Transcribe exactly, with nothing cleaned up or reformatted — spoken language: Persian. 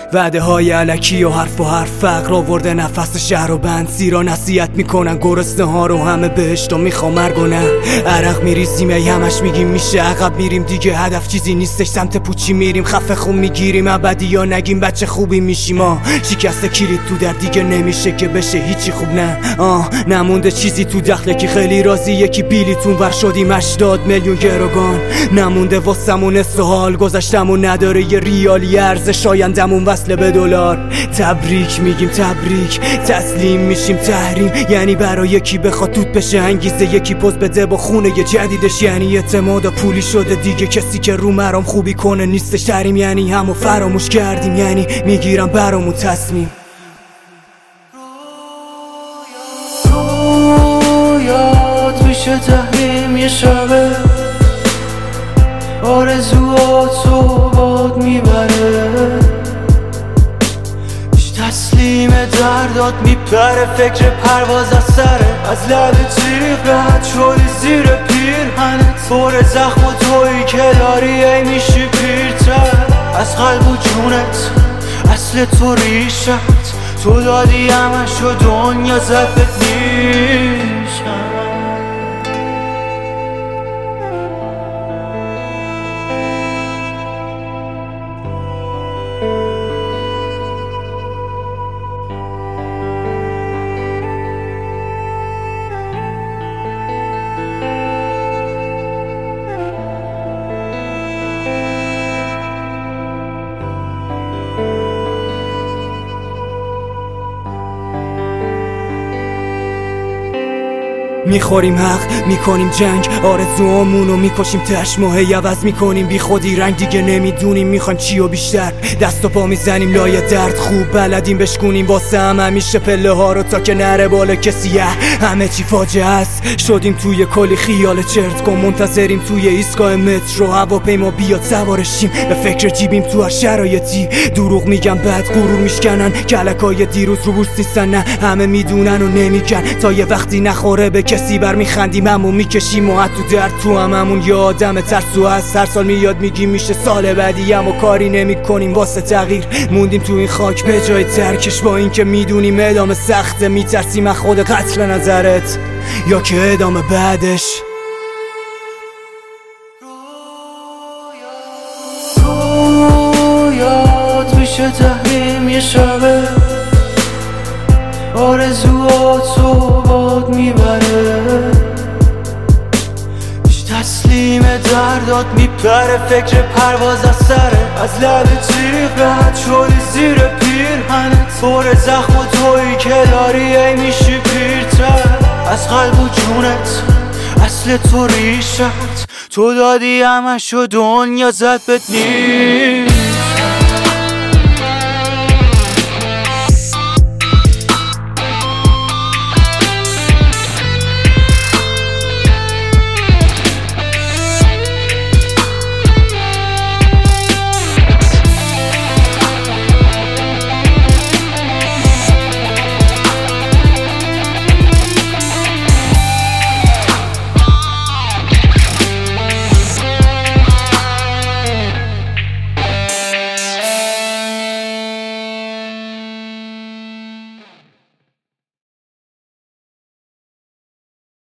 وعده های الکی و حرف و حرف فقر آورده نفس شهر و بند زیرا نصیحت میکنن گرسنه ها رو همه بهشت و میخوام مرگ و نه عرق میریزیم ای همش میگیم میشه عقب میریم دیگه هدف چیزی نیستش سمت پوچی میریم خفه خون میگیریم ابدی یا نگیم بچه خوبی میشیم ما شکست کلید تو در دیگه نمیشه که بشه هیچی خوب نه آه نمونده چیزی تو دخله که خیلی راضی یکی بیلیتون ور شدیم هشتاد میلیون گروگان نمونده واسمون سوال گذشتمون نداره یه ریالی ارزش آیندمون وصله به دلار تبریک میگیم تبریک تسلیم میشیم تحریم یعنی برای یکی بخواد توت بشه انگیزه یکی پوز بده با خونه یه جدیدش یعنی اعتماد پولی شده دیگه کسی که رو مرام خوبی کنه نیستش حریم یعنی همو فراموش کردیم یعنی میگیرم برامون تصمیم رویات میشه تحریم یه شبه آرزوات صحبات میبره تسلیم دردات میپره فکر پرواز از سره از لب تیغ رد شدی زیر پیرهنت پر زخم و تویی که داری ای میشی پیرتر از قلب و جونت اصل تو ریشت تو دادی همش و دنیا زد بهت نیشم میخوریم حق میکنیم جنگ آرزوامونو میکشیم تش ماهی عوض میکنیم بی خودی رنگ دیگه نمیدونیم میخوایم چی و بیشتر دست و پا میزنیم لای درد خوب بلدیم بشکونیم واسه هم همیشه پله ها رو تا که نره بالا کسیه همه چی فاجعه است شدیم توی کلی خیال چرت کن منتظریم توی ایستگاه مترو هواپیما بیاد سوارشیم به فکر جیبیم تو هر شرایطی دروغ میگم بعد غرور میشکنن کلکای دیروز رو بوست نیستن نه همه میدونن و نمیگن تا یه وقتی نخوره به کسی بر میخندیم همون میکشیم و حتی درد تو هم همون یه آدم ترسو هست هر سال میاد میگیم میشه سال بعدی اما کاری نمی کنیم واسه تغییر موندیم تو این خاک به جای ترکش با این که میدونیم ادامه سخته میترسیم از خود قتل نظرت یا که ادامه بعدش رویات میشه تحریم یه شبه آرزوات صحبات میبره تسلیم دردات میپره فکر پرواز از سره از لب تیغ رد شدی زیر پیرهنت پر زخم و تویی که داری ای میشی پیرتر از قلب و جونت اصل تو ریشت تو دادی همش و دنیا زد بهت نیست